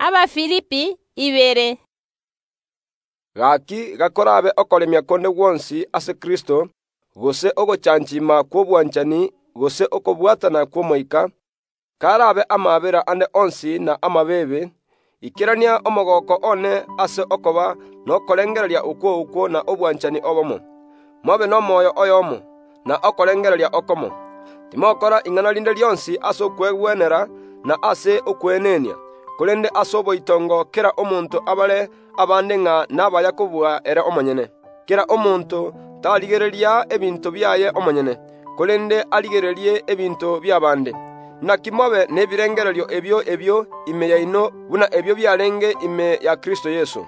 Abafilipi 2. Gaki gakorabe okolemya konde gwonsi ase Kristo, gose ogochanchima kw'obwanchani gose okobwatana kw'omoika, karabe amabera ande onsi na amabebe, ikirania omogoko one ase okoba nokolengereria ukwo na obwanchani obomo. Mobe n'omoyo oyomo, na okolengereria okomo. Timokora ing'ana linde lyonsi ase okwegwenera na ase okwenenia, kulende ase oboitongo kera omonto abale abande ng'a nabaya kobua ere omonyene. Kera omonto taligereria ebinto byaye omonyene, kulende aligererie ebinto by'abande. Naki mobe n'ebirengererio ebyo ime yaino buna ebyo byalenge ime ya Kristo Yesu.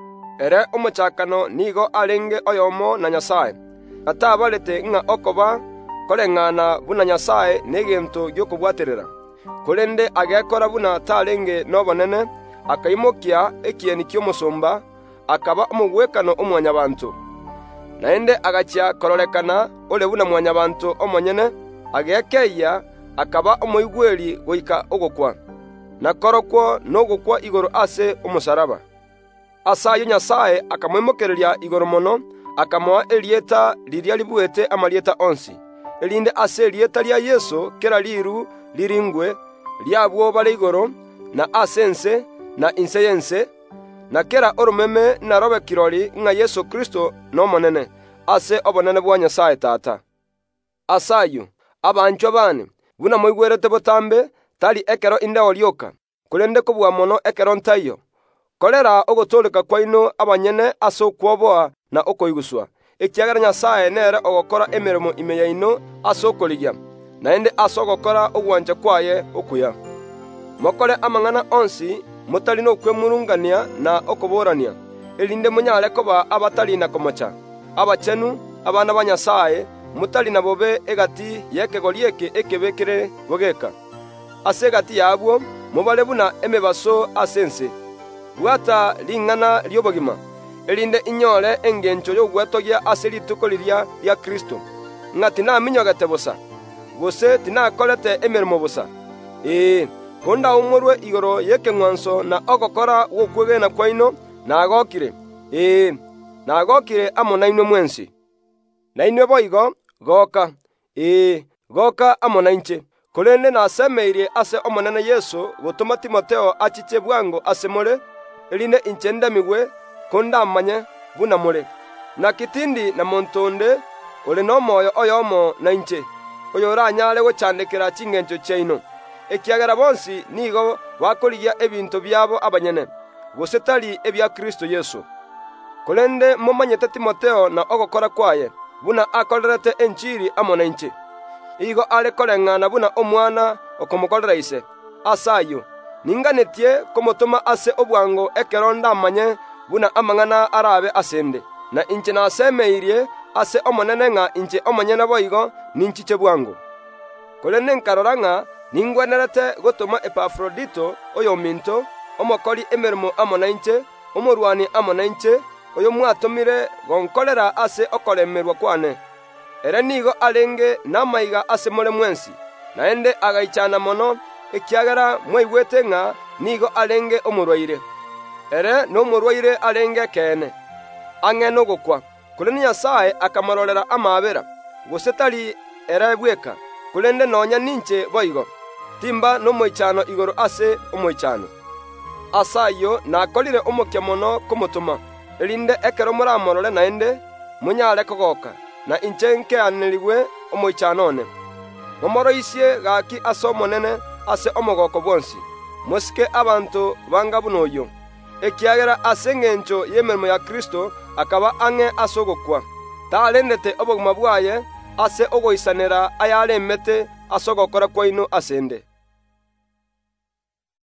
Ere omochakano nigo alenge oyomo na Nyasaye. Atabalete ng'a okoba koleng'ana buna Nyasaye n'egento gy'okobwaterera. Kulende agekora buna talenge n'obonene, akaimokia ekieni ky'omosomba, akaba omogwekano omwanyabantu. Naende agachia kororekana ole buna mwanyabantu omonyene, agekeia akaba omoigweri goika ogokwa. Nakorokwo n'ogokwa igoro ase omusaraba. Asayo Nyasaye akamoimokereria igoro mono, akamoa erieta liria libuete amarieta onsi. Elinde ase erieta lia Yesu kera liru liringwe, liabwo bale igoro, na ase ense, na inse yense, na kera orumeme na robe kirori ng'a Yesu Kristo n'omonene, ase obonene bwa Nyasaye Tata. Asayo, abanchwa bane, buna moigwerete botambe, tali ekero inde orioka, kulende kobua mono ekero ntayo. Kolera ogotoleka kwaino abanyene ase okwoboa na okoiguswa. Ekiagera Nyasaye nere ogokora emeremo ime yaino ase okorigia, naende ase ogokora ogwancha kwaye okuya. Mokore amang'ana onsi motali n'okwemurungania na okoborania, elinde munyare koba abatali na komocha, abachenu, abana ba Nyasaye, mutali na bobe egati yekegori eke ekebekere bogeka. Ase egati yabwo mobale buna emebaso ase ense. Bwata ling'ana ly'obogima, elinde inyore engencho y'ogwetogia ase rituko liria lia Kristo. Ng'a tinaminyogete bosa, gose tinakorete emeremo bosa. Konda umorwe igoro y'ekeng'wanso na ogokora gwokwegena kwaino, nagokire. Nagokire amo nainwe mwensi. Nainwe boigo, goka. Goka amo nainche. Kulende nasemeirie ase omonene Yesu gotuma Timoteo achiche bwango ase more, elinde inche ndamigwe konda amanye buna more. Na kitindi na montonde ole n'omoyo oyomo na inche, oyo oranyare gochandekera chingencho chaino. Ekiagera bonsi nigo bakorigia ebinto byabo abanyene, gose tali ebya Kristo Yesu. Kulende momanyete Timoteo na ogokora kwaye, buna akorerete enchiri amo na inche. Igo ale koreng'ana buna omwana okomokorera ise. Asayo, ninganetie komotoma ase obwango ekero ndamanye buna amang'ana arabe asende, na inche nasemeirie ase omonene ng'a inche omonyene boigo ninchiche bwango. Kulende nkarora ng'a ningwenerete gotoma Epafrodito oyo minto, omokori emeremo amo na inche, omorwani amo na inche, oyo mwatomire gonkorera ase okoremerwa kwane. Ere nigo alenge namaiga ase more mwensi, naende agaichana mono, ekiagera mwaigwete ng'a nigo alenge omorwaire. Ere n'omorwaire alenge kene, ang'e nogokwa. Kulende Nyasaye akamororera amabera, gose tali ere bweka, kulende nonya ninche boigo. Timba n'omoichano igoro ase omoichano. Asayo nakorire omokia mono komotoma, elinde ekero moramorore naende munyare kogoka, na inche nkeanirigwe omoichano one. Momoroisie gaki ase omonene ase omogoko bwonsi, mosike abantu banga buno oyo. Ekiagera ase eng'encho y'emeremo ya Kristo akaba ang'e ase ogokwa. Talendete obogima bwaye ase ogoisanera ayaremete ase ogokora kwaino asende.